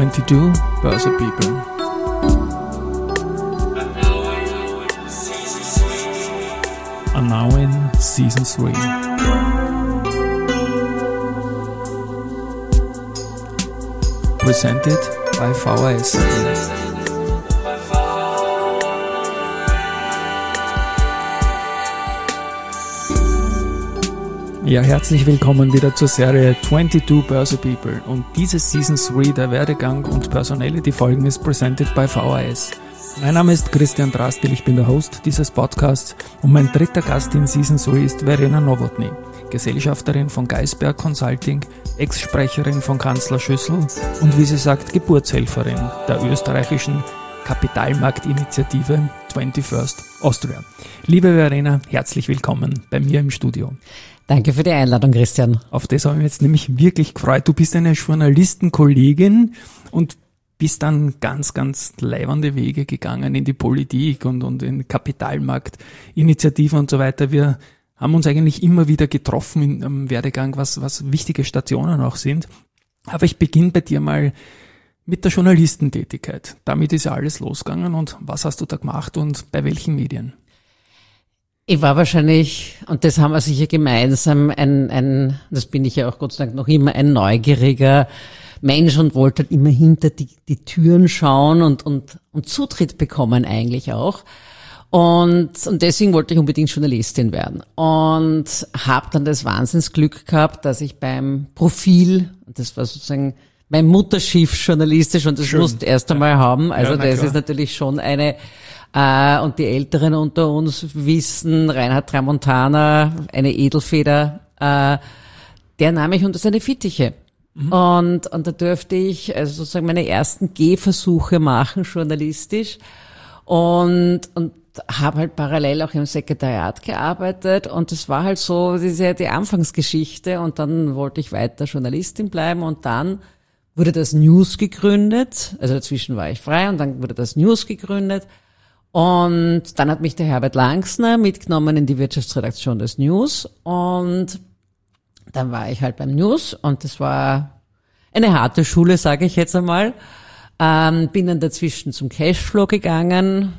22 Börse People. Are now in Season 3. Presented by VHS. Ja, herzlich willkommen wieder zur Serie 22 Börse People und diese Season 3 der Werdegang und Personality Folgen ist presented by VHS. Mein Name ist Christian Drastil, ich bin der Host dieses Podcasts und mein dritter Gast in Season 3 ist Verena Nowotny, Gesellschafterin von Geisberg Consulting, Ex-Sprecherin von Kanzler Schüssel und wie sie sagt, Geburtshelferin der österreichischen Kapitalmarktinitiative 21st Austria. Liebe Verena, herzlich willkommen bei mir im Studio. Danke für die Einladung, Christian. Auf das habe ich mich jetzt nämlich wirklich gefreut. Du bist eine Journalistenkollegin und bist dann ganz leibende Wege gegangen in die Politik und in Kapitalmarktinitiativen und so weiter. Wir haben uns eigentlich immer wieder getroffen im Werdegang, was wichtige Stationen auch sind. Aber ich beginne bei dir mal mit der Journalistentätigkeit. Damit ist ja alles losgegangen und was hast du da gemacht und bei welchen Medien? Ich war wahrscheinlich, und das haben wir sicher gemeinsam, das bin ich ja auch Gott sei Dank noch immer, ein neugieriger Mensch und wollte halt immer hinter die Türen schauen und Zutritt bekommen eigentlich auch. Und deswegen wollte ich unbedingt Journalistin werden. Und habe dann das Wahnsinnsglück gehabt, dass ich beim Profil, das war sozusagen mein Mutterschiff journalistisch und das musste erst einmal haben. Also das ist natürlich schon eine, und die Älteren unter uns wissen, Reinhard Tramontana, eine Edelfeder, der nahm mich unter seine Fittiche. Mhm. Und da dürfte ich also sozusagen meine ersten Gehversuche machen, journalistisch. Und habe halt parallel auch im Sekretariat gearbeitet. Und das war halt so die Anfangsgeschichte. Und dann wollte ich weiter Journalistin bleiben. Und dann wurde das News gegründet. Also dazwischen war ich frei und dann wurde das News gegründet. Und dann hat mich der Herbert Langsner mitgenommen in die Wirtschaftsredaktion des News und dann war ich halt beim News und das war eine harte Schule, sage ich jetzt einmal. Bin dann dazwischen zum Cashflow gegangen.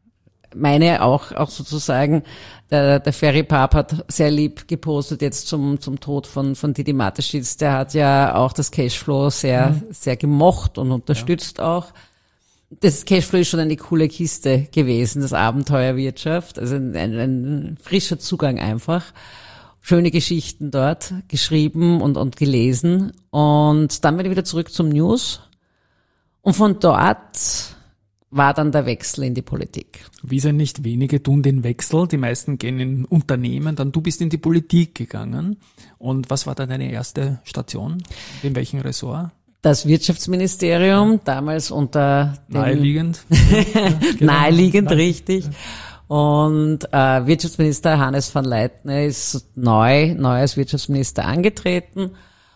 Meine auch sozusagen, der Ferry Pap hat sehr lieb gepostet jetzt zum Tod von Didi Mateschitz. Der hat ja auch das Cashflow sehr gemocht und unterstützt auch. Das Cashflow ist schon eine coole Kiste gewesen, das Abenteuerwirtschaft, also ein frischer Zugang einfach. Schöne Geschichten dort geschrieben und gelesen und dann bin ich wieder zurück zum News und von dort war dann der Wechsel in die Politik. Wie sind nicht wenige tun den Wechsel, die meisten gehen in Unternehmen, dann du bist in die Politik gegangen und was war dann deine erste Station, in welchem Ressort? Das Wirtschaftsministerium, damals unter dem Naheliegend. Naheliegend, richtig. Und Wirtschaftsminister Hannes van Leitner ist neu als Wirtschaftsminister angetreten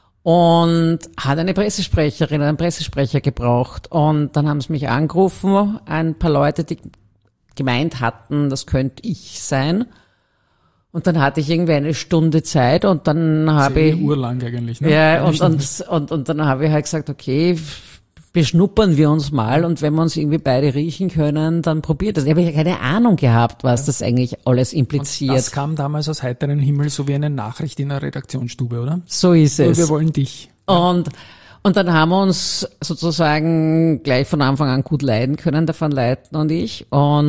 und hat eine Pressesprecherin, einen Pressesprecher gebraucht. Und dann haben sie mich angerufen, ein paar Leute, die gemeint hatten, das könnte ich sein. Und dann hatte ich irgendwie eine Stunde Zeit und dann habe ich urlang eigentlich, ne? Ja, und dann habe ich halt gesagt, okay, beschnuppern wir uns mal und wenn wir uns irgendwie beide riechen können, dann probiert das. Ich habe ja keine Ahnung gehabt, was das eigentlich alles impliziert. Und das kam damals aus heiterem Himmel, so wie eine Nachricht in einer Redaktionsstube, oder? So ist es. Wir wollen dich. Und dann haben wir uns sozusagen gleich von Anfang an gut leiden können, der Van Leitner und ich.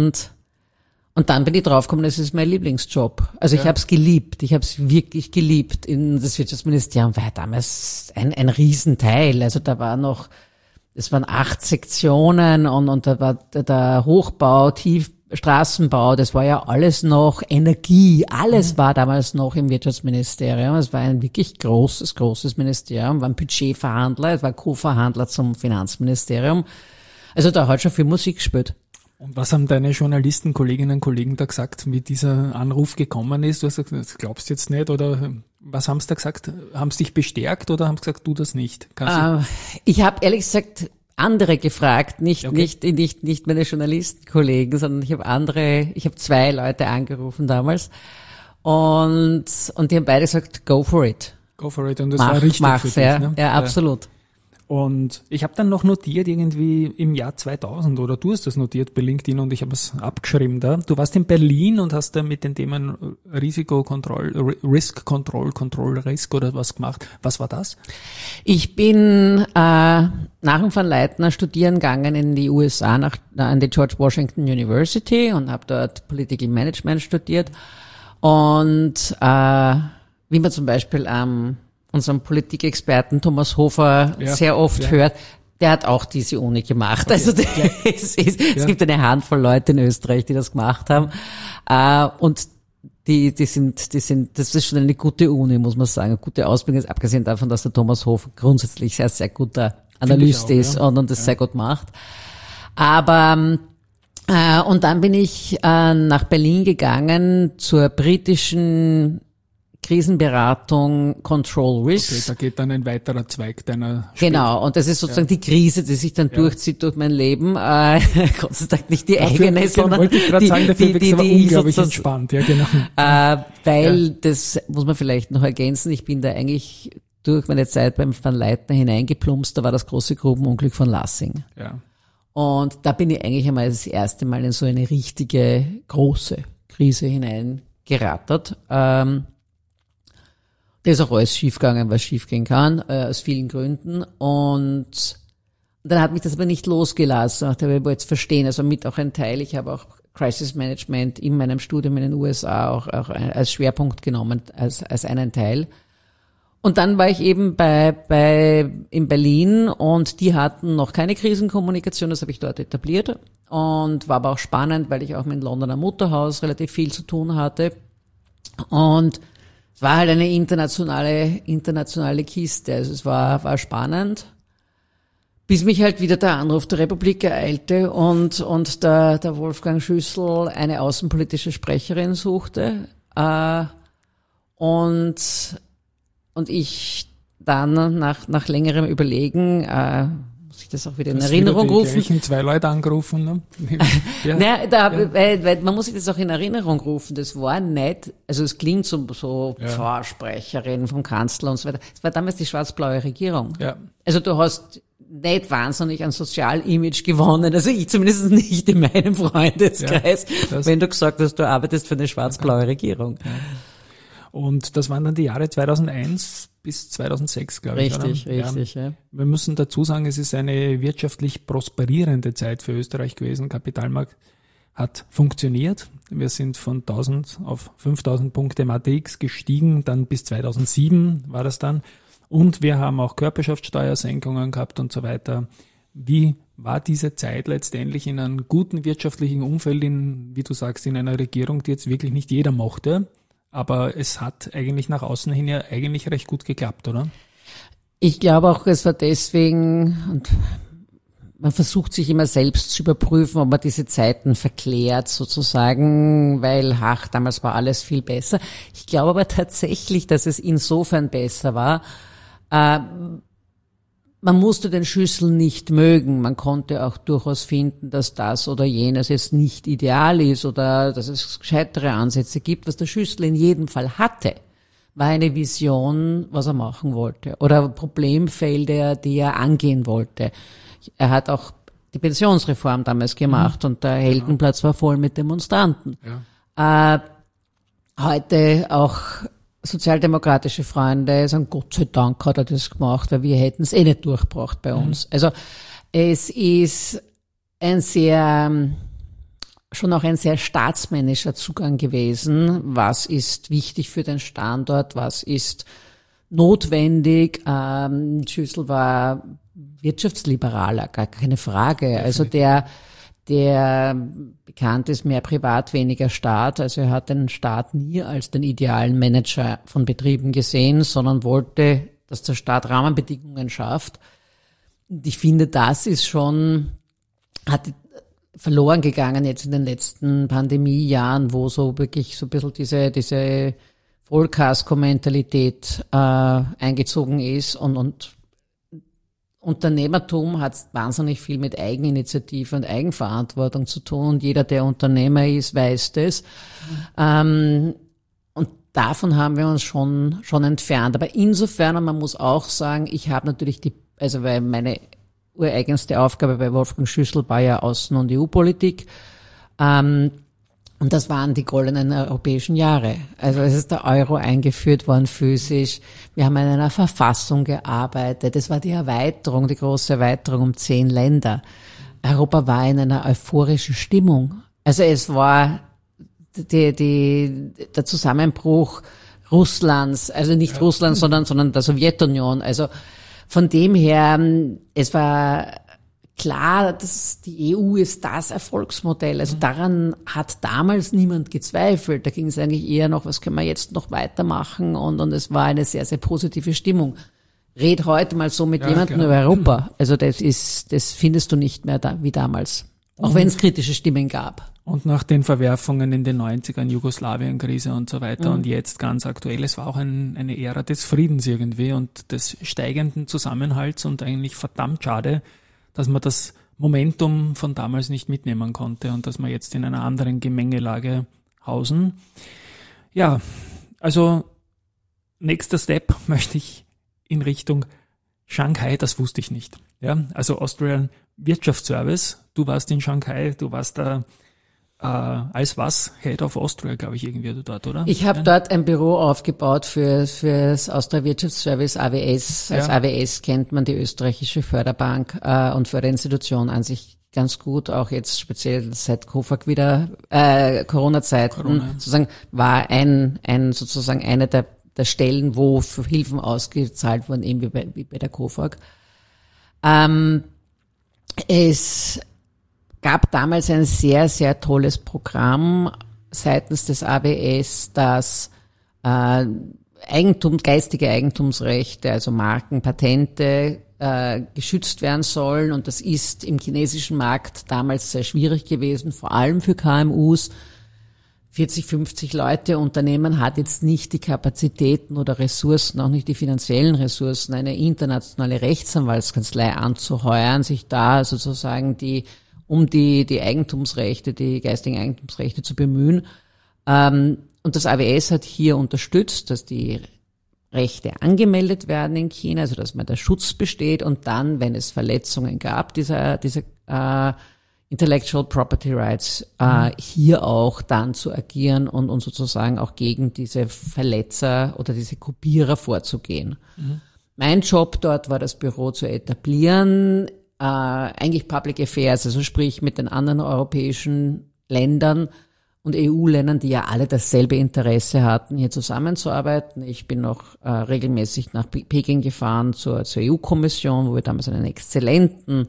Und dann bin ich draufgekommen, das ist mein Lieblingsjob. Also ich habe es geliebt. Ich habe es wirklich geliebt. In das Wirtschaftsministerium war ja damals ein Riesenteil. Also es waren 8 Sektionen und da war der Hochbau, Straßenbau, das war ja alles noch Energie. Alles war damals noch im Wirtschaftsministerium. Es war ein wirklich großes Ministerium. War ein Budgetverhandler, es war Co-Verhandler zum Finanzministerium. Also da hat schon viel Musik gespielt. Und was haben deine Journalisten, Kolleginnen und Kollegen da gesagt, wie dieser Anruf gekommen ist? Du hast gesagt, das glaubst du jetzt nicht oder was haben sie da gesagt? Haben sie dich bestärkt oder haben sie gesagt, tu das nicht? Ich habe ehrlich gesagt andere gefragt, nicht meine Journalistenkollegen, sondern ich habe 2 Leute angerufen damals und die haben beide gesagt, go for it. Go for it und das war richtig für dich, ne? Ja, absolut. Und ich habe dann noch notiert, irgendwie im Jahr 2000, oder du hast das notiert bei LinkedIn und ich habe es abgeschrieben da. Du warst in Berlin und hast da mit den Themen Risk Control oder was gemacht. Was war das? Ich bin nach dem Van Leitner studieren gegangen in die USA, an die George Washington University und habe dort Political Management studiert. Und wie man zum Beispiel unserem Politikexperten Thomas Hofer sehr oft hört, der hat auch diese Uni gemacht. Okay. Also es gibt eine Handvoll Leute in Österreich, die das gemacht haben. Und das ist schon eine gute Uni, muss man sagen. Eine gute Ausbildung ist, abgesehen davon, dass der Thomas Hofer grundsätzlich sehr, sehr guter Analyst ist und das sehr gut macht. Aber und dann bin ich nach Berlin gegangen zur britischen Krisenberatung Control Risk. Okay, da geht dann ein weiterer Zweig deiner Genau, und das ist sozusagen die Krise, die sich dann durchzieht durch mein Leben. Gott sei Dank nicht die eigene, sondern wollte ich gerade sagen, dafür die unglaublich entspannt. Ja, genau. Weil, das muss man vielleicht noch ergänzen, ich bin da eigentlich durch meine Zeit beim Van Leitner hineingeplumpst, da war das große Grubenunglück von Lassing. Ja. Und da bin ich eigentlich einmal das erste Mal in so eine richtige große Krise hineingerattert. Da ist auch alles schiefgegangen, was schiefgehen kann, aus vielen Gründen. Und dann hat mich das aber nicht losgelassen. Ich wollte jetzt verstehen, also mit auch ein Teil, ich habe auch Crisis Management in meinem Studium in den USA auch als Schwerpunkt genommen, als einen Teil. Und dann war ich eben in Berlin und die hatten noch keine Krisenkommunikation, das habe ich dort etabliert. Und war aber auch spannend, weil ich auch mit dem Londoner Mutterhaus relativ viel zu tun hatte. Und es war halt eine internationale Kiste, also es war spannend, bis mich halt wieder der Anruf der Republik ereilte und der Wolfgang Schüssel eine außenpolitische Sprecherin suchte, und ich dann nach längerem Überlegen, muss ich das auch wieder in Erinnerung rufen. Ich habe 2 Leute angerufen, ne? Weil man muss sich das auch in Erinnerung rufen. Das war nicht, also es klingt so Vorsprecherin vom Kanzler und so weiter. Es war damals die schwarz-blaue Regierung. Ja. Also du hast nicht wahnsinnig ein Sozialimage gewonnen, also ich zumindest nicht in meinem Freundeskreis, wenn du gesagt hast, du arbeitest für eine schwarz-blaue Regierung. Ja. Und das waren dann die Jahre 2001 bis 2006, glaube ich. Richtig. Ja. Wir müssen dazu sagen, es ist eine wirtschaftlich prosperierende Zeit für Österreich gewesen. Kapitalmarkt hat funktioniert. Wir sind von 1000 auf 5000 Punkte im ATX gestiegen, dann bis 2007 war das dann. Und wir haben auch Körperschaftssteuersenkungen gehabt und so weiter. Wie war diese Zeit letztendlich in einem guten wirtschaftlichen Umfeld, wie du sagst, in einer Regierung, die jetzt wirklich nicht jeder mochte? Aber es hat eigentlich nach außen hin ja eigentlich recht gut geklappt, oder? Ich glaube auch, es war deswegen, und man versucht sich immer selbst zu überprüfen, ob man diese Zeiten verklärt sozusagen, weil, damals war alles viel besser. Ich glaube aber tatsächlich, dass es insofern besser war, man musste den Schüssel nicht mögen. Man konnte auch durchaus finden, dass das oder jenes jetzt nicht ideal ist oder dass es gescheitere Ansätze gibt. Was der Schüssel in jedem Fall hatte, war eine Vision, was er machen wollte oder Problemfelder, die er angehen wollte. Er hat auch die Pensionsreform damals gemacht und der Heldenplatz war voll mit Demonstranten. Ja. Heute auch sozialdemokratische Freunde sagen, Gott sei Dank hat er das gemacht, weil wir hätten es nicht durchgebracht bei uns. Also es ist schon auch ein sehr staatsmännischer Zugang gewesen. Was ist wichtig für den Standort? Was ist notwendig? Schüssel war Wirtschaftsliberaler, gar keine Frage. Also der bekannt ist, mehr Privat, weniger Staat. Also er hat den Staat nie als den idealen Manager von Betrieben gesehen, sondern wollte, dass der Staat Rahmenbedingungen schafft. Und ich finde, das ist hat verloren gegangen jetzt in den letzten Pandemiejahren, wo so wirklich so ein bisschen diese Vollkasko-Mentalität eingezogen ist und Unternehmertum hat wahnsinnig viel mit Eigeninitiative und Eigenverantwortung zu tun und jeder, der Unternehmer ist, weiß das. Und davon haben wir uns schon entfernt. Aber insofern, und man muss auch sagen, ich habe natürlich weil meine ureigenste Aufgabe bei Wolfgang Schüssel war ja Außen- und EU-Politik. Und das waren die goldenen europäischen Jahre. Also es ist der Euro eingeführt worden physisch. Wir haben an einer Verfassung gearbeitet. Es war die Erweiterung, die große Erweiterung um 10 Länder. Europa war in einer euphorischen Stimmung. Also es war der Zusammenbruch Russlands, also nicht Russland, sondern der Sowjetunion. Also von dem her, es war klar, dass die EU ist das Erfolgsmodell. Also daran hat damals niemand gezweifelt. Da ging es eigentlich eher noch, was können wir jetzt noch weitermachen? Und es war eine sehr, sehr positive Stimmung. Red heute mal so mit jemandem über Europa. Also das findest du nicht mehr wie damals. Auch wenn es kritische Stimmen gab. Und nach den Verwerfungen in den 90ern, Jugoslawien-Krise und so weiter und jetzt ganz aktuell, es war auch eine Ära des Friedens irgendwie und des steigenden Zusammenhalts und eigentlich verdammt schade, dass man das Momentum von damals nicht mitnehmen konnte und dass wir jetzt in einer anderen Gemengelage hausen. Ja, also nächster Step möchte ich in Richtung Shanghai, das wusste ich nicht. Ja, also Austrian Wirtschaftsservice, du warst in Shanghai, du warst da als was? Head of Austria, glaube ich, irgendwie dort, oder? Ich habe dort ein Büro aufgebaut fürs Austria Wirtschaftsservice AWS. Als AWS kennt man die österreichische Förderbank und Förderinstitution an sich ganz gut, auch jetzt speziell seit COFAG wieder Corona-Zeiten sozusagen war sozusagen eine der Stellen, wo für Hilfen ausgezahlt wurden, eben wie bei der COFAG. Es gab damals ein sehr, sehr tolles Programm seitens des AWS, das geistige Eigentumsrechte, also Marken, Patente geschützt werden sollen. Und das ist im chinesischen Markt damals sehr schwierig gewesen, vor allem für KMUs. 40, 50 Leute Unternehmen hat jetzt nicht die Kapazitäten oder Ressourcen, auch nicht die finanziellen Ressourcen, eine internationale Rechtsanwaltskanzlei anzuheuern, sich da sozusagen um die Eigentumsrechte, die geistigen Eigentumsrechte zu bemühen. Und das AWS hat hier unterstützt, dass die Rechte angemeldet werden in China, also dass der Schutz besteht und dann, wenn es Verletzungen gab, dieser Intellectual Property Rights, hier auch dann zu agieren und sozusagen auch gegen diese Verletzer oder diese Kopierer vorzugehen. Mein Job dort war, das Büro zu etablieren, eigentlich Public Affairs, also sprich mit den anderen europäischen Ländern und EU-Ländern, die ja alle dasselbe Interesse hatten, hier zusammenzuarbeiten. Ich bin noch regelmäßig nach Peking gefahren zur EU-Kommission, wo wir damals einen exzellenten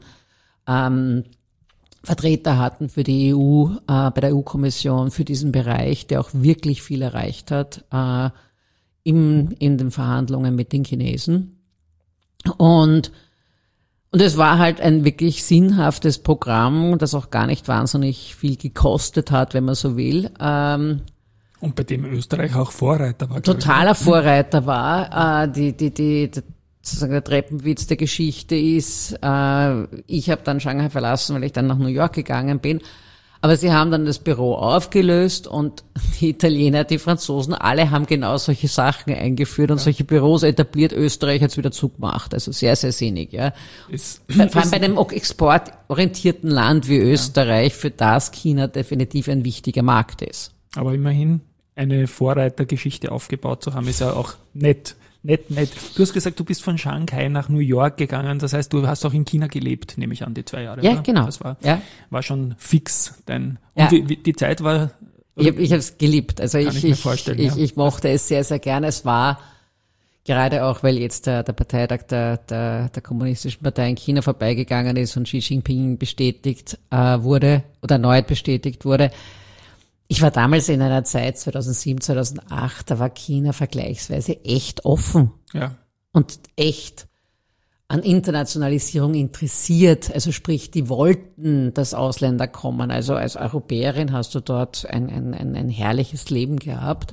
Vertreter hatten für die EU, bei der EU-Kommission für diesen Bereich, der auch wirklich viel erreicht hat in den Verhandlungen mit den Chinesen. Und es war halt ein wirklich sinnhaftes Programm, das auch gar nicht wahnsinnig viel gekostet hat, wenn man so will. Und bei dem Österreich auch Vorreiter war. Totaler Vorreiter war. Sozusagen der Treppenwitz der Geschichte ist, ich habe dann Shanghai verlassen, weil ich dann nach New York gegangen bin. Aber sie haben dann das Büro aufgelöst und die Italiener, die Franzosen, alle haben genau solche Sachen eingeführt und solche Büros etabliert. Österreich hat es wieder zugemacht. Also sehr, sehr sinnig. Ja. Vor allem bei einem exportorientierten Land wie Österreich, für das China definitiv ein wichtiger Markt ist. Aber immerhin eine Vorreitergeschichte aufgebaut zu haben, ist ja auch nett. Du hast gesagt, du bist von Shanghai nach New York gegangen. Das heißt, du hast auch in China gelebt, nehme ich an, die 2 Jahre. Ja, oder? Genau. Das war schon fix. Und die Zeit war... Ich habe es geliebt. Also ich mochte es sehr, sehr gerne. Es war gerade auch, weil jetzt der Parteitag der Kommunistischen Partei in China vorbeigegangen ist und Xi Jinping bestätigt wurde oder erneut bestätigt wurde. Ich war damals in einer Zeit, 2007, 2008, da war China vergleichsweise echt offen. Ja. Und echt an Internationalisierung interessiert. Also sprich, die wollten, dass Ausländer kommen. Also als Europäerin hast du dort ein herrliches Leben gehabt.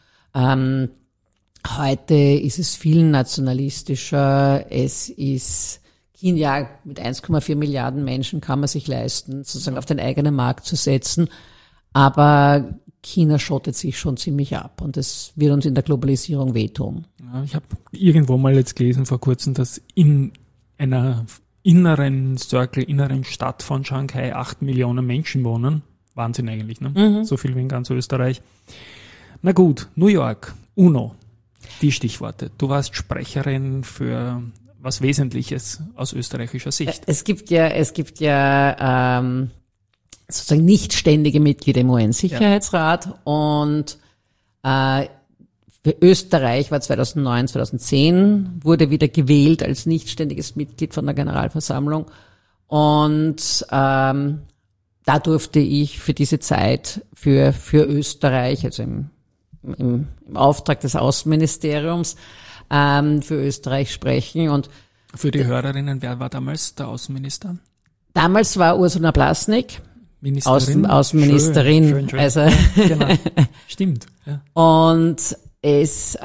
Heute ist es viel nationalistischer. Es ist China mit 1,4 Milliarden Menschen kann man sich leisten, sozusagen auf den eigenen Markt zu setzen. Aber China schottet sich schon ziemlich ab und das wird uns in der Globalisierung wehtun. Ja, ich habe irgendwo mal jetzt gelesen vor kurzem, dass in einer inneren Stadt von Shanghai 8 Millionen Menschen wohnen. Wahnsinn eigentlich, ne? So viel wie in ganz Österreich. Na gut, New York, UNO, die Stichworte. Du warst Sprecherin für was Wesentliches aus österreichischer Sicht. Es gibt ja sozusagen nicht ständige Mitglieder im UN-Sicherheitsrat und für Österreich war 2009, 2010 wurde wieder gewählt als nicht ständiges Mitglied von der Generalversammlung und da durfte ich für diese Zeit für Österreich, also im Auftrag des Außenministeriums, für Österreich sprechen und für die Hörerinnen, wer war damals der Außenminister? Damals war Ursula Blasnik. Schön. Außenministerin. Also ja, genau. Stimmt. Ja. Und es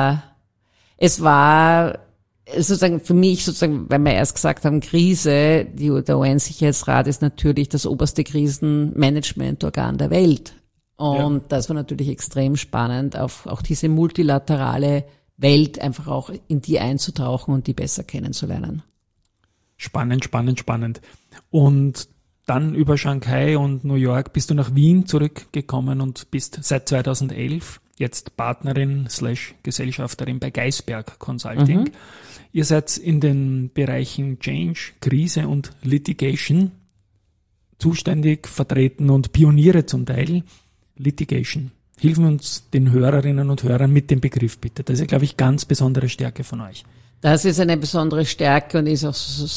war sozusagen für mich sozusagen, weil wir erst gesagt haben, Krise, der UN-Sicherheitsrat ist natürlich das oberste Krisenmanagementorgan der Welt. Und das war natürlich extrem spannend, auch diese multilaterale Welt einfach auch in die einzutauchen und die besser kennenzulernen. Spannend. Und dann über Shanghai und New York bist du nach Wien zurückgekommen und bist seit 2011 jetzt Partnerin / Gesellschafterin bei Geisberg Consulting. Ihr seid in den Bereichen Change, Krise und Litigation zuständig, vertreten und Pioniere zum Teil. Litigation. Hilfen uns den Hörerinnen und Hörern mit dem Begriff bitte. Das ist, glaube ich, ganz besondere Stärke von euch. Das ist eine besondere Stärke und ist auch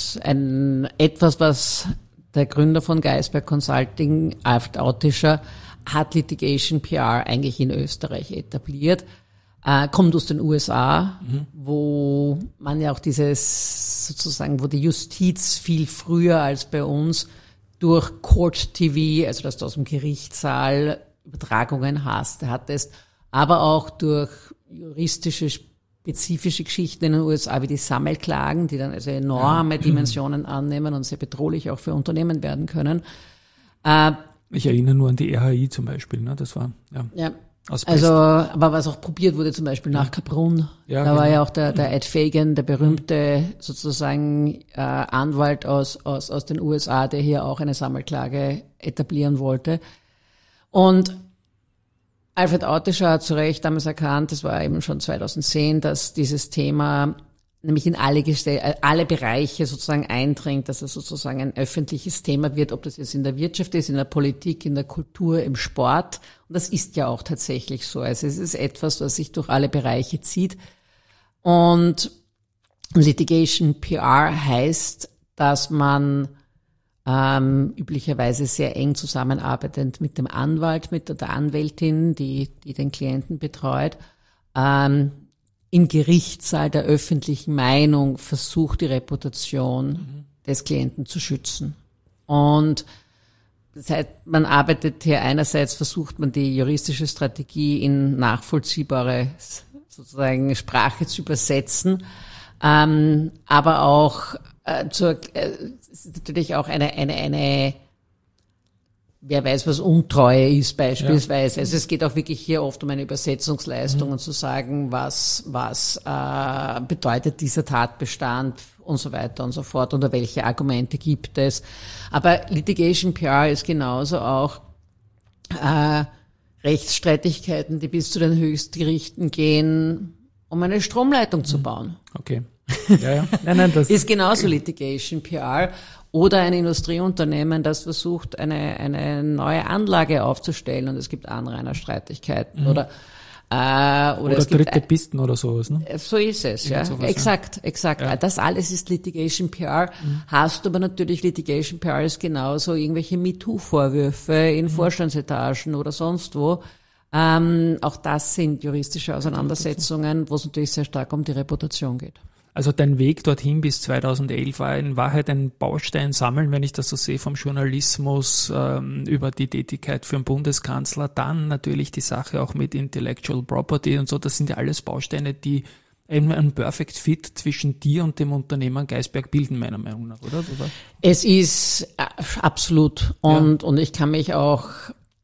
etwas, was der Gründer von Geisberg Consulting, Alfred Autischer, hat Litigation PR eigentlich in Österreich etabliert. Kommt aus den USA, wo man ja auch wo die Justiz viel früher als bei uns durch Court TV, also dass du aus dem Gerichtssaal Übertragungen hattest, aber auch durch juristische, spezifische Geschichten in den USA wie die Sammelklagen, die dann also enorme Dimensionen annehmen und sehr bedrohlich auch für Unternehmen werden können. Ich erinnere nur an die RHI zum Beispiel, ne? Das war, aber was auch probiert wurde, zum Beispiel nach Kaprun, war ja auch der Ed Fagan, der berühmte sozusagen Anwalt aus den USA, der hier auch eine Sammelklage etablieren wollte. Und Alfred Autischer hat zu Recht damals erkannt, das war eben schon 2010, dass dieses Thema nämlich in alle Bereiche sozusagen eindringt, dass es sozusagen ein öffentliches Thema wird, ob das jetzt in der Wirtschaft ist, in der Politik, in der Kultur, im Sport. Und das ist ja auch tatsächlich so. Also es ist etwas, was sich durch alle Bereiche zieht. Und Litigation PR heißt, dass man üblicherweise sehr eng zusammenarbeitend mit dem Anwalt, mit der Anwältin, die den Klienten betreut, im Gerichtssaal der öffentlichen Meinung versucht, die Reputation des Klienten zu schützen. Und das heißt, man arbeitet hier einerseits, versucht man die juristische Strategie in nachvollziehbare sozusagen Sprache zu übersetzen, aber auch es ist natürlich auch eine wer weiß, was Untreue ist beispielsweise. Ja. Also es geht auch wirklich hier oft um eine Übersetzungsleistung und zu sagen, was bedeutet dieser Tatbestand und so weiter und so fort oder welche Argumente gibt es. Aber Litigation PR ist genauso auch Rechtsstreitigkeiten, die bis zu den Höchstgerichten gehen, um eine Stromleitung zu bauen. Okay. Ja. Nein, das ist genauso Litigation PR. Oder ein Industrieunternehmen, das versucht, eine neue Anlage aufzustellen und es gibt Anrainerstreitigkeiten oder es gibt dritte Pisten oder sowas, ne? So ist es, ja. Sowas, exakt. Ja. Das alles ist Litigation PR. Hast du aber natürlich Litigation PR ist genauso irgendwelche MeToo-Vorwürfe in Vorstandsetagen oder sonst wo. Auch das sind juristische Auseinandersetzungen, wo es natürlich sehr stark um die Reputation geht. Also dein Weg dorthin bis 2011 war in Wahrheit ein Baustein sammeln, wenn ich das so sehe, vom Journalismus über die Tätigkeit für den Bundeskanzler, dann natürlich die Sache auch mit Intellectual Property und so. Das sind ja alles Bausteine, die eben ein Perfect Fit zwischen dir und dem Unternehmen Geisberg bilden, meiner Meinung nach, oder? Es ist absolut und ich kann mich auch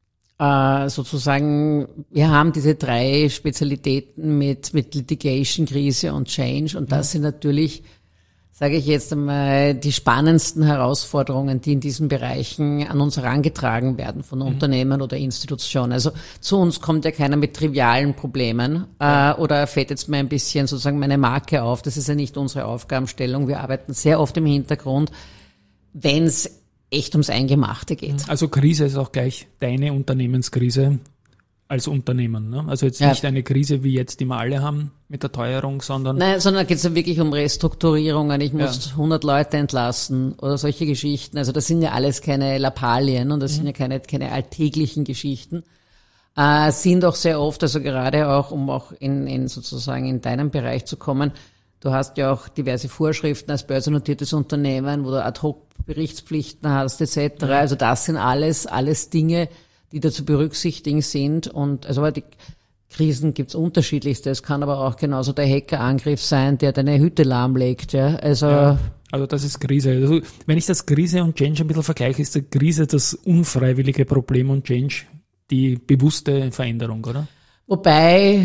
sozusagen, wir haben diese 3 Spezialitäten mit Litigation, Krise und Change und das sind natürlich, sage ich jetzt einmal, die spannendsten Herausforderungen, die in diesen Bereichen an uns herangetragen werden von Unternehmen oder Institutionen. Also zu uns kommt ja keiner mit trivialen Problemen oder fällt jetzt mal ein bisschen sozusagen meine Marke auf. Das ist ja nicht unsere Aufgabenstellung. Wir arbeiten sehr oft im Hintergrund, wenn es echt ums Eingemachte geht. Also Krise ist auch gleich deine Unternehmenskrise als Unternehmen, ne? Also jetzt nicht eine Krise, wie jetzt, die wir alle haben mit der Teuerung, sondern... Nein, sondern geht es ja wirklich um Restrukturierungen. Ich muss 100 Leute entlassen oder solche Geschichten. Also das sind ja alles keine Lappalien und das sind ja keine alltäglichen Geschichten. Sind auch sehr oft, also gerade auch, um auch in sozusagen in deinem Bereich zu kommen, du hast ja auch diverse Vorschriften als börsennotiertes Unternehmen, wo du Ad-Hoc-Berichtspflichten hast, etc. Also das sind alles Dinge, die da zu berücksichtigen sind. Und also die Krisen gibt's unterschiedlichste. Es kann aber auch genauso der Hackerangriff sein, der deine Hütte lahmlegt. Ja? Also das ist Krise. Also wenn ich das Krise und Change ein bisschen vergleiche, ist die Krise das unfreiwillige Problem und Change die bewusste Veränderung, oder? Wobei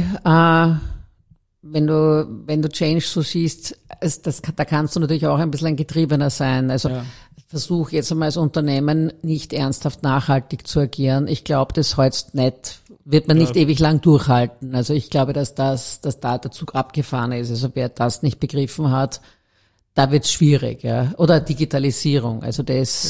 wenn du Change so siehst, da kannst du natürlich auch ein bisschen ein Getriebener sein. Also versuch jetzt einmal als Unternehmen nicht ernsthaft nachhaltig zu agieren. Ich glaube, das wird man nicht ewig lang durchhalten. Also ich glaube, dass da der Zug abgefahren ist. Also wer das nicht begriffen hat, da wird's schwierig, ja. Oder Digitalisierung. Also das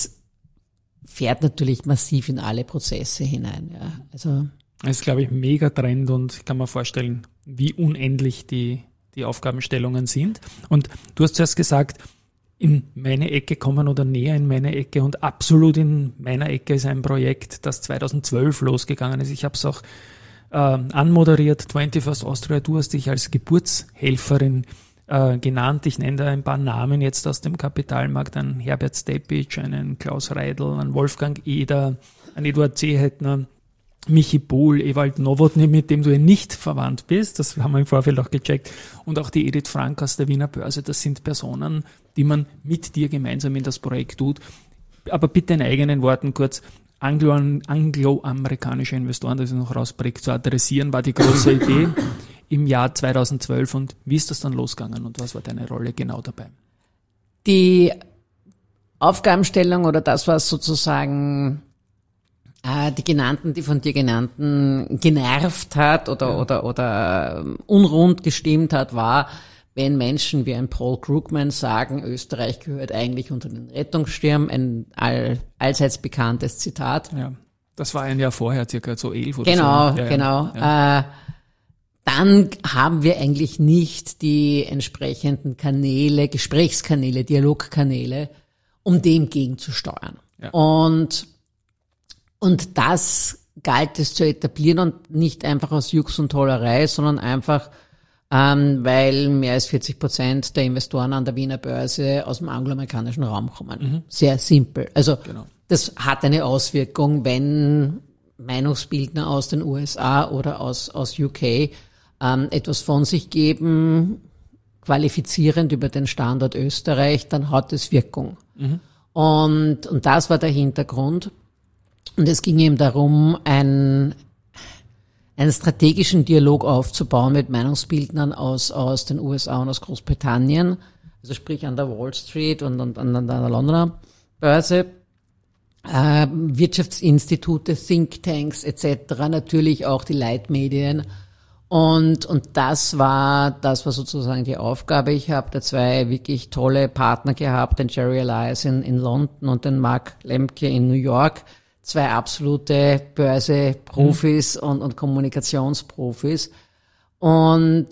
fährt natürlich massiv in alle Prozesse hinein, ja. Also das ist, glaube ich, ein Megatrend und ich kann mir vorstellen, wie unendlich die Aufgabenstellungen sind. Und du hast zuerst gesagt, in meine Ecke kommen oder näher in meine Ecke und absolut in meiner Ecke ist ein Projekt, das 2012 losgegangen ist. Ich habe es auch anmoderiert, 21st Austria. Du hast dich als Geburtshelferin genannt. Ich nenne da ein paar Namen jetzt aus dem Kapitalmarkt, einen Herbert Stepic, einen Klaus Reidl, einen Wolfgang Eder, einen Eduard Zehetner, Michi Pohl, Ewald Nowotny, mit dem du ja nicht verwandt bist, das haben wir im Vorfeld auch gecheckt, und auch die Edith Frank aus der Wiener Börse. Das sind Personen, die man mit dir gemeinsam in das Projekt tut. Aber bitte in eigenen Worten kurz, angloamerikanische Investoren, das ich noch rausprägt, zu adressieren, war die große Idee im Jahr 2012. Und wie ist das dann losgegangen und was war deine Rolle genau dabei? Die Aufgabenstellung oder das, was sozusagen die von dir genannten genervt hat oder unrund gestimmt hat, war, wenn Menschen wie ein Paul Krugman sagen, Österreich gehört eigentlich unter den Rettungsschirm, ein allseits bekanntes Zitat. Ja, das war ein Jahr vorher, circa so 11 oder genau, so. Genau. Ja. Dann haben wir eigentlich nicht die entsprechenden Kanäle, Gesprächskanäle, Dialogkanäle, um dem gegenzusteuern. Ja. Und das galt es zu etablieren und nicht einfach aus Jux und Tollerei, sondern einfach, weil mehr als 40% der Investoren an der Wiener Börse aus dem angloamerikanischen Raum kommen. Mhm. Sehr simpel. Also das hat eine Auswirkung, wenn Meinungsbildner aus den USA oder aus UK etwas von sich geben, qualifizierend über den Standort Österreich, dann hat es Wirkung. Mhm. Und das war der Hintergrund. Und es ging eben darum, einen strategischen Dialog aufzubauen mit Meinungsbildnern aus den USA und aus Großbritannien, also sprich an der Wall Street und an der Londoner Börse, Wirtschaftsinstitute, Thinktanks etc., natürlich auch die Leitmedien. Und das war sozusagen die Aufgabe. Ich habe da 2 wirklich tolle Partner gehabt, den Jerry Elias in London und den Mark Lemke in New York. 2 absolute Börseprofis und Kommunikationsprofis. Und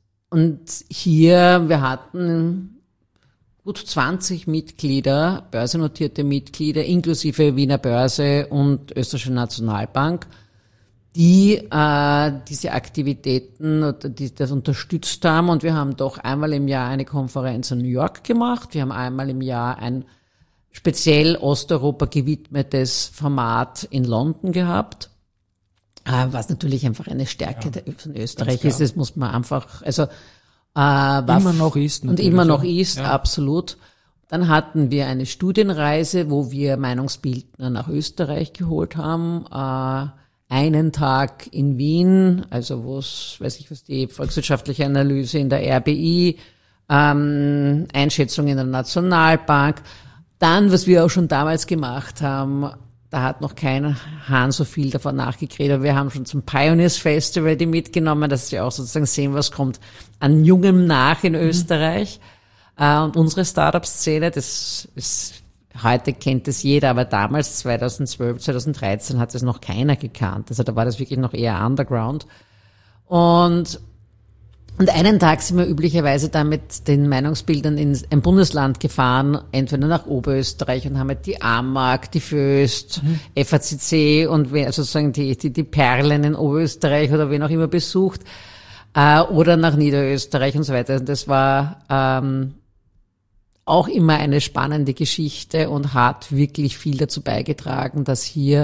hier, wir hatten gut 20 Mitglieder, börsennotierte Mitglieder, inklusive Wiener Börse und Österreichische Nationalbank, die diese Aktivitäten oder die das unterstützt haben. Und wir haben doch einmal im Jahr eine Konferenz in New York gemacht. Wir haben einmal im Jahr ein speziell Osteuropa gewidmetes Format in London gehabt, was natürlich einfach eine Stärke von Österreich ist. Das muss man einfach, immer noch ist, absolut. Dann hatten wir eine Studienreise, wo wir Meinungsbildner nach Österreich geholt haben. Einen Tag in Wien, also wo es, weiß ich was, die volkswirtschaftliche Analyse in der RBI, Einschätzung in der Nationalbank. Dann, was wir auch schon damals gemacht haben, da hat noch kein Hahn so viel davon nachgekriegt, aber wir haben schon zum Pioneers Festival die mitgenommen, dass sie auch sozusagen sehen, was kommt an Jungem nach in Österreich. Und unsere Startup-Szene, das ist, heute kennt es jeder, aber damals 2012, 2013 hat es noch keiner gekannt. Also da war das wirklich noch eher Underground. Und einen Tag sind wir üblicherweise da mit den Meinungsbildern in ein Bundesland gefahren, entweder nach Oberösterreich und haben halt die AMAG, die Föst, FACC und sozusagen die Perlen in Oberösterreich oder wen auch immer besucht, oder nach Niederösterreich und so weiter. Das war auch immer eine spannende Geschichte und hat wirklich viel dazu beigetragen, dass hier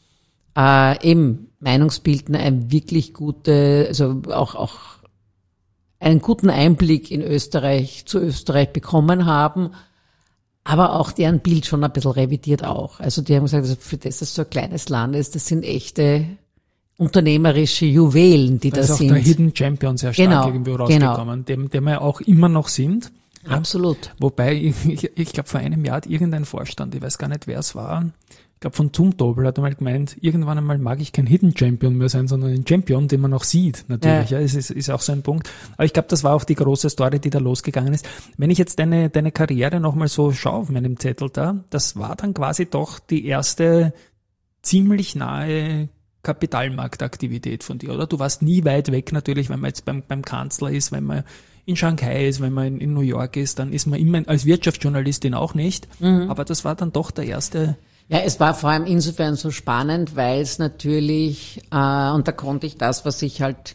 eben Meinungsbildner ein wirklich also auch einen guten Einblick in zu Österreich bekommen haben, aber auch deren Bild schon ein bisschen revidiert auch. Also die haben gesagt, also für das, dass so ein kleines Land ist, das sind echte unternehmerische Juwelen, die da sind. Da ist auch der Hidden Champion sehr stark irgendwo rausgekommen, dem wir auch immer noch sind. Ja. Absolut. Wobei, ich glaube, vor einem Jahr hat irgendein Vorstand, ich weiß gar nicht, wer es war, ich glaube von Zumtobel hat einmal gemeint, irgendwann einmal mag ich kein Hidden Champion mehr sein, sondern ein Champion, den man noch sieht, natürlich. Ja, es ist auch so ein Punkt. Aber ich glaube, das war auch die große Story, die da losgegangen ist. Wenn ich jetzt deine Karriere nochmal so schaue auf meinem Zettel da, das war dann quasi doch die erste ziemlich nahe Kapitalmarktaktivität von dir, oder? Du warst nie weit weg natürlich, wenn man jetzt beim Kanzler ist, wenn man in Shanghai ist, wenn man in New York ist, dann ist man immer als Wirtschaftsjournalistin auch nicht. Aber das war dann doch der erste. Ja, es war vor allem insofern so spannend, weil es natürlich, und da konnte ich das, was ich halt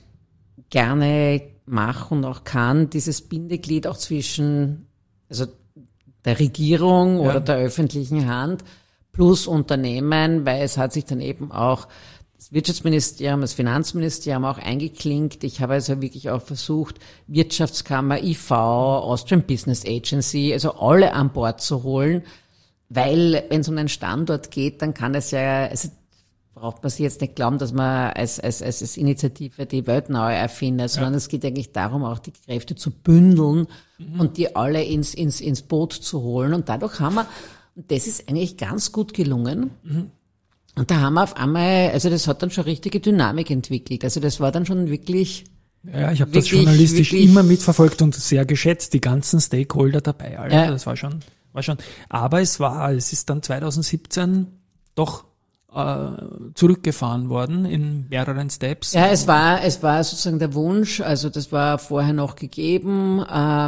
gerne mache und auch kann, dieses Bindeglied auch zwischen, also der Regierung oder der öffentlichen Hand plus Unternehmen, weil es hat sich dann eben auch das Wirtschaftsministerium, das Finanzministerium auch eingeklinkt. Ich habe also wirklich auch versucht, Wirtschaftskammer, IV, Austrian Business Agency, also alle an Bord zu holen, weil wenn es um einen Standort geht, dann kann es ja, also braucht man sich jetzt nicht glauben, dass man als Initiative die Welt neu erfindet, sondern es geht eigentlich darum, auch die Kräfte zu bündeln und die alle ins Boot zu holen. Und dadurch haben wir, und das ist eigentlich ganz gut gelungen, und da haben wir auf einmal, also das hat dann schon richtige Dynamik entwickelt. Also das war dann schon wirklich. Ja, ich habe das journalistisch immer mitverfolgt und sehr geschätzt, die ganzen Stakeholder dabei. Also das war schon. Aber es ist dann 2017 doch zurückgefahren worden in mehreren Steps. Ja, es war sozusagen der Wunsch, also das war vorher noch gegeben,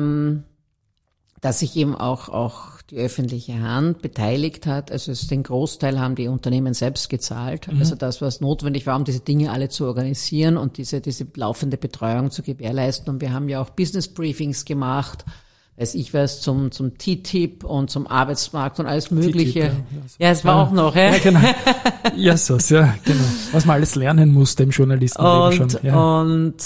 dass sich eben auch die öffentliche Hand beteiligt hat. Also den Großteil haben die Unternehmen selbst gezahlt. Also das, was notwendig war, um diese Dinge alle zu organisieren und diese laufende Betreuung zu gewährleisten. Und wir haben ja auch Business Briefings gemacht, zum TTIP und zum Arbeitsmarkt und alles Mögliche. TTIP, ja, es war auch noch, ja. Ja, genau. Ja, genau. Was man alles lernen musste im Journalistenleben schon. Ja.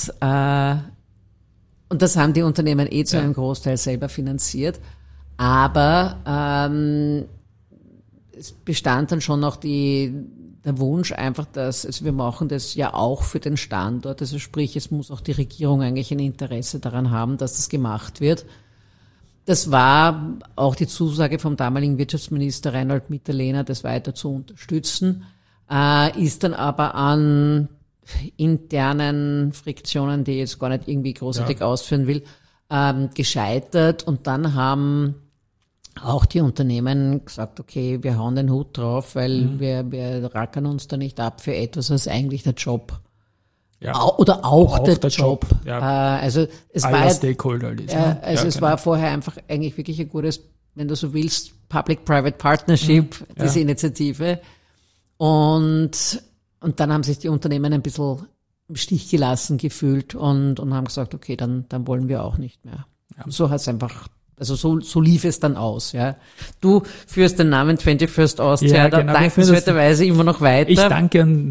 Und das haben die Unternehmen zu einem Großteil selber finanziert. Aber es bestand dann schon noch der Wunsch einfach, also wir machen das ja auch für den Standort. Also sprich, es muss auch die Regierung eigentlich ein Interesse daran haben, dass das gemacht wird. Das war auch die Zusage vom damaligen Wirtschaftsminister Reinhold Mitterlehner, das weiter zu unterstützen, ist dann aber an internen Friktionen, die ich jetzt gar nicht irgendwie großartig ausführen will, gescheitert. Und dann haben auch die Unternehmen gesagt, okay, wir hauen den Hut drauf, weil wir rackern uns da nicht ab für etwas, was eigentlich der Job oder auch der Job. Ja. Also es Aller war Stakeholder ist, es war vorher einfach eigentlich wirklich ein gutes, wenn du so willst, Public-Private Partnership, diese Initiative. Und dann haben sich die Unternehmen ein bisschen im Stich gelassen gefühlt und haben gesagt, okay, dann wollen wir auch nicht mehr. Ja. So hat's einfach, also so lief es dann aus, ja. Du führst den Namen 21st Austria dankenswerterweise immer noch weiter. Ich danke an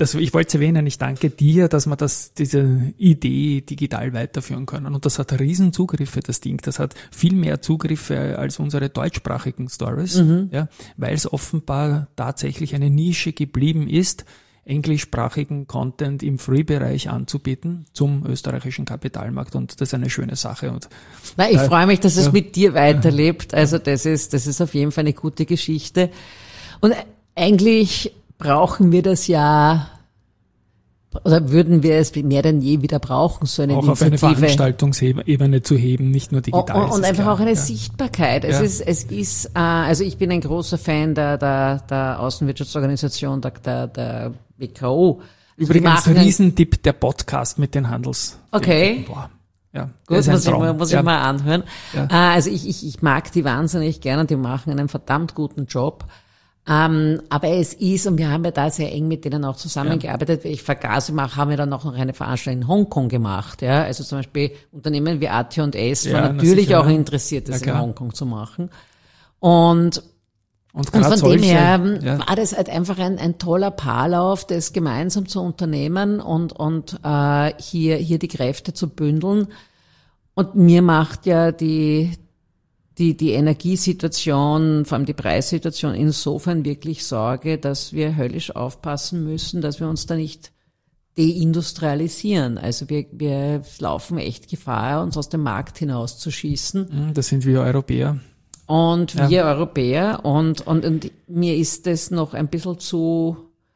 ich wollte es erwähnen, ich danke dir, dass wir diese Idee digital weiterführen können. Und das hat riesen Zugriffe, das Ding. Das hat viel mehr Zugriffe als unsere deutschsprachigen Stories, ja, weil es offenbar tatsächlich eine Nische geblieben ist, englischsprachigen Content im Free-Bereich anzubieten zum österreichischen Kapitalmarkt, und das ist eine schöne Sache. Und ich freue mich, dass es mit dir weiterlebt. Also das ist auf jeden Fall eine gute Geschichte. Und eigentlich brauchen wir das ja, oder würden wir es mehr denn je wieder brauchen, so eine auch Initiative. auf eine Veranstaltungsebene zu heben, nicht nur digital. Und einfach auch eine Sichtbarkeit. Also ich bin ein großer Fan der Außenwirtschaftsorganisation, der WKO. Übrigens ein Riesentipp, der Podcast mit den Handels. Okay. Boah. Ja, gut, muss ich mal anhören. Ja. Also ich mag die wahnsinnig gerne, die machen einen verdammt guten Job. Aber es ist, und wir haben ja da sehr eng mit denen auch zusammengearbeitet, ich vergaß, haben wir dann noch eine Veranstaltung in Hongkong gemacht, ja, also zum Beispiel Unternehmen wie AT&S waren natürlich auch interessiert, das in Hongkong zu machen. Und von dem her war das halt einfach ein toller Paarlauf, das gemeinsam zu unternehmen und hier die Kräfte zu bündeln. Und mir macht ja die Energiesituation, vor allem die Preissituation insofern wirklich Sorge, dass wir höllisch aufpassen müssen, dass wir uns da nicht deindustrialisieren. Also wir laufen echt Gefahr, uns aus dem Markt hinauszuschießen. Das sind wir Europäer. Und wir Europäer und mir ist das noch ein bisschen zu,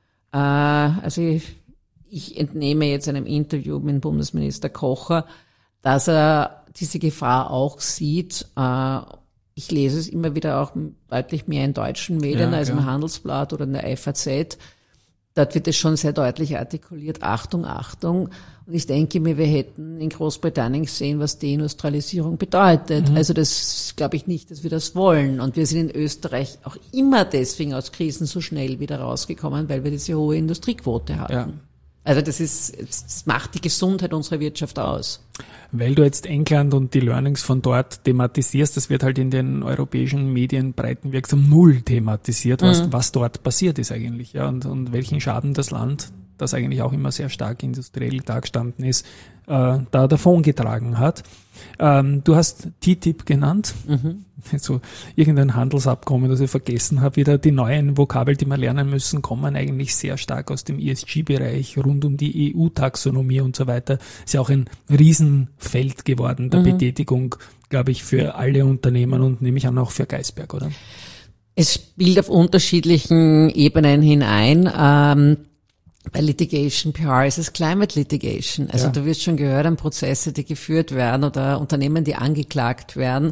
also ich entnehme jetzt einem Interview mit dem Bundesminister Kocher, dass er diese Gefahr auch sieht. Ich lese es immer wieder auch deutlich mehr in deutschen Medien als im Handelsblatt oder in der FAZ. Dort wird es schon sehr deutlich artikuliert, Achtung, Achtung. Und ich denke mir, wir hätten in Großbritannien gesehen, was Deindustrialisierung bedeutet. Also das glaube ich nicht, dass wir das wollen. Und wir sind in Österreich auch immer deswegen aus Krisen so schnell wieder rausgekommen, weil wir diese hohe Industriequote hatten. Ja. Also das macht die Gesundheit unserer Wirtschaft aus. Weil du jetzt England und die Learnings von dort thematisierst, das wird halt in den europäischen Medien breitenwirksam null thematisiert, was dort passiert ist eigentlich, ja, und welchen Schaden das Land, das eigentlich auch immer sehr stark industriell dagestanden ist, da davongetragen hat. Du hast TTIP genannt, so irgendein Handelsabkommen, das ich vergessen habe. Wieder die neuen Vokabeln, die wir lernen müssen, kommen eigentlich sehr stark aus dem ESG-Bereich, rund um die EU-Taxonomie und so weiter. Ist ja auch ein Riesenfeld geworden der Betätigung, glaube ich, für alle Unternehmen und nehme ich an auch für Geisberg, oder? Es spielt auf unterschiedlichen Ebenen hinein. Bei Litigation PR ist es Climate Litigation. Also du wirst schon gehört an Prozesse, die geführt werden oder Unternehmen, die angeklagt werden,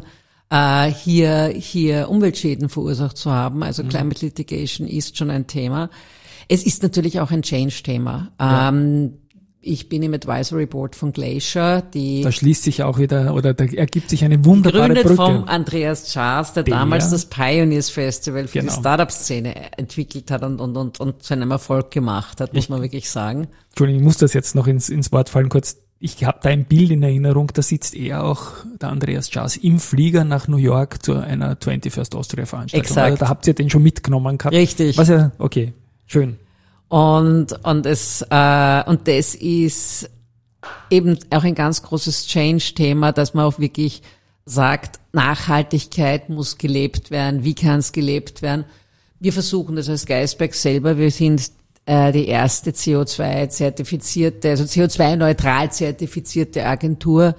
hier Umweltschäden verursacht zu haben. Also Climate Litigation ist schon ein Thema. Es ist natürlich auch ein Change-Thema. Ich bin im Advisory Board von Glacier, da schließt sich auch wieder, oder da ergibt sich eine wunderbare Brücke. Gegründet vom Andreas Chars, der damals das Pioneers Festival für die Startup-Szene entwickelt hat und zu einem Erfolg gemacht hat, muss man wirklich sagen. Entschuldigung, ich muss das jetzt noch ins Wort fallen kurz. Ich habe da ein Bild in Erinnerung, da sitzt auch der Andreas Chars im Flieger nach New York zu einer 21st Austria Veranstaltung. Exakt. Also da habt ihr den schon mitgenommen gehabt. Richtig. Okay, schön. Und das ist eben auch ein ganz großes Change-Thema, dass man auch wirklich sagt, Nachhaltigkeit muss gelebt werden. Wie kann es gelebt werden? Wir versuchen das als Geisberg selber. Wir sind die erste CO2-zertifizierte, also CO2-neutral zertifizierte Agentur,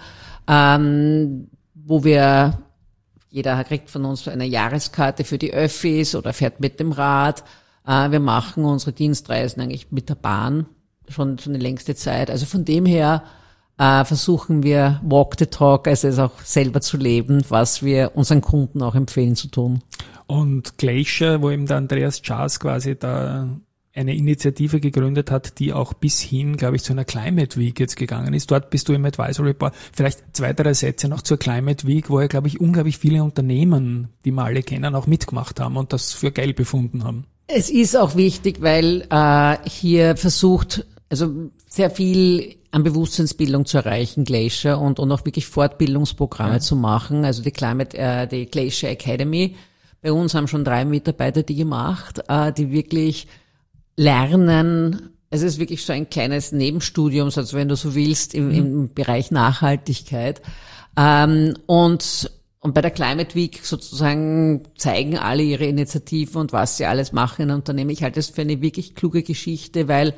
wo jeder kriegt von uns eine Jahreskarte für die Öffis oder fährt mit dem Rad. Wir machen unsere Dienstreisen eigentlich mit der Bahn schon die längste Zeit. Also von dem her versuchen wir Walk the Talk, also es auch selber zu leben, was wir unseren Kunden auch empfehlen zu tun. Und Glacier, wo eben der Andreas Chars quasi da eine Initiative gegründet hat, die auch bis hin, glaube ich, zu einer Climate Week jetzt gegangen ist. Dort bist du im Advisory Board. Vielleicht 2-3 Sätze noch zur Climate Week, wo ja, glaube ich, unglaublich viele Unternehmen, die wir alle kennen, auch mitgemacht haben und das für geil befunden haben. Es ist auch wichtig, weil hier versucht, also sehr viel an Bewusstseinsbildung zu erreichen, Glacier, und auch wirklich Fortbildungsprogramme zu machen. Also die Glacier Academy. Bei uns haben schon 3 Mitarbeiter die gemacht, die wirklich lernen, es ist wirklich so ein kleines Nebenstudium, also wenn du so willst, im Bereich Nachhaltigkeit. Und bei der Climate Week sozusagen zeigen alle ihre Initiativen und was sie alles machen in Unternehmen. Ich halte das für eine wirklich kluge Geschichte, weil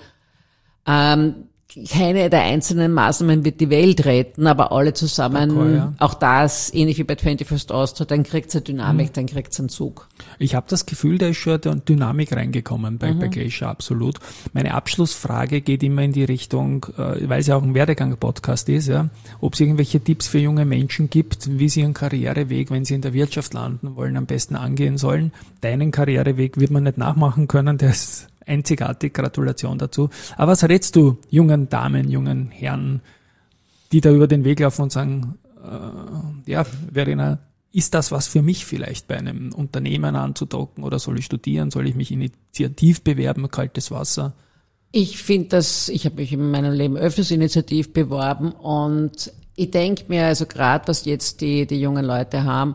keine der einzelnen Maßnahmen wird die Welt retten, aber alle zusammen, auch das, ähnlich wie bei 21st Austria, dann kriegt's eine Dynamik, dann kriegt's einen Zug. Ich habe das Gefühl, da ist schon eine Dynamik reingekommen bei Glacier, absolut. Meine Abschlussfrage geht immer in die Richtung, weil es ja auch ein Werdegang-Podcast ist, ja, ob es irgendwelche Tipps für junge Menschen gibt, wie sie ihren Karriereweg, wenn sie in der Wirtschaft landen wollen, am besten angehen sollen. Deinen Karriereweg wird man nicht nachmachen können, der ist einzigartig, Gratulation dazu. Aber was rätst du jungen Damen, jungen Herren, die da über den Weg laufen und sagen, Verena, ist das was für mich vielleicht bei einem Unternehmen anzudocken oder soll ich studieren, soll ich mich initiativ bewerben, kaltes Wasser? Ich finde ich habe mich in meinem Leben öfters initiativ beworben und ich denke mir, also gerade was jetzt die jungen Leute haben,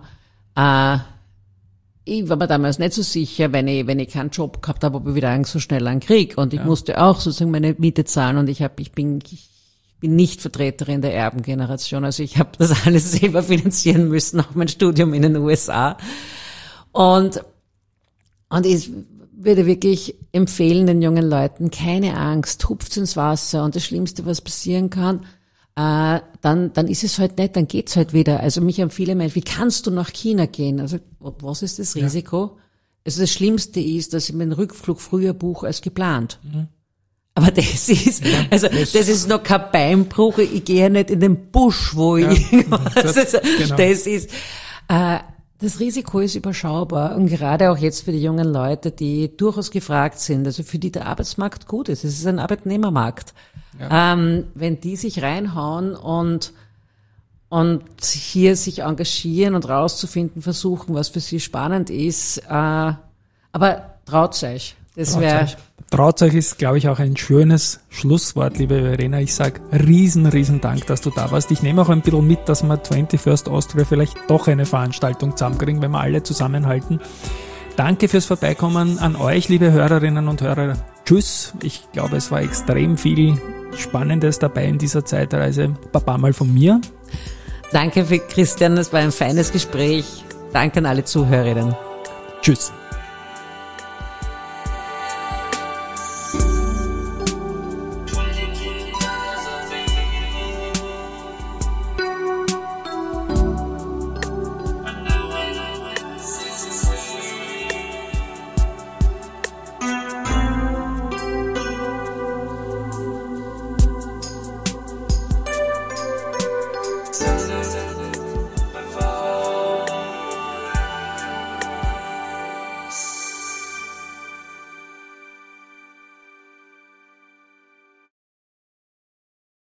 ich war mir damals nicht so sicher, wenn ich keinen Job gehabt habe, ob ich wieder so schnell einen krieg. Und ich musste auch sozusagen meine Miete zahlen und ich bin nicht Vertreterin der Erbengeneration. Also ich habe das alles selber finanzieren müssen, auch mein Studium in den USA. Und ich würde wirklich empfehlen den jungen Leuten, keine Angst, hupft ins Wasser und das Schlimmste, was passieren kann, dann ist es halt nicht, dann geht's halt wieder. Also mich haben viele Menschen, wie kannst du nach China gehen? Also was ist das Risiko? Also das Schlimmste ist, dass ich meinen Rückflug früher buche als geplant. Aber das ist, das ist noch kein Beinbruch. Ich gehe ja nicht in den Busch, wo ich das ist, das Risiko ist überschaubar und gerade auch jetzt für die jungen Leute, die durchaus gefragt sind, also für die der Arbeitsmarkt gut ist. Es ist ein Arbeitnehmermarkt. Ja. Wenn die sich reinhauen und hier sich engagieren und rauszufinden versuchen, was für sie spannend ist, aber traut euch. Traut euch ist, glaube ich, auch ein schönes Schlusswort, liebe Verena. Ich sage riesen Dank, dass du da warst. Ich nehme auch ein bisschen mit, dass wir 21st Austria vielleicht doch eine Veranstaltung zusammenkriegen, wenn wir alle zusammenhalten. Danke fürs Vorbeikommen an euch, liebe Hörerinnen und Hörer. Tschüss. Ich glaube, es war extrem viel Spannendes dabei in dieser Zeitreise. Baba mal von mir. Danke für Christian, das war ein feines Gespräch. Danke an alle Zuhörerinnen. Tschüss.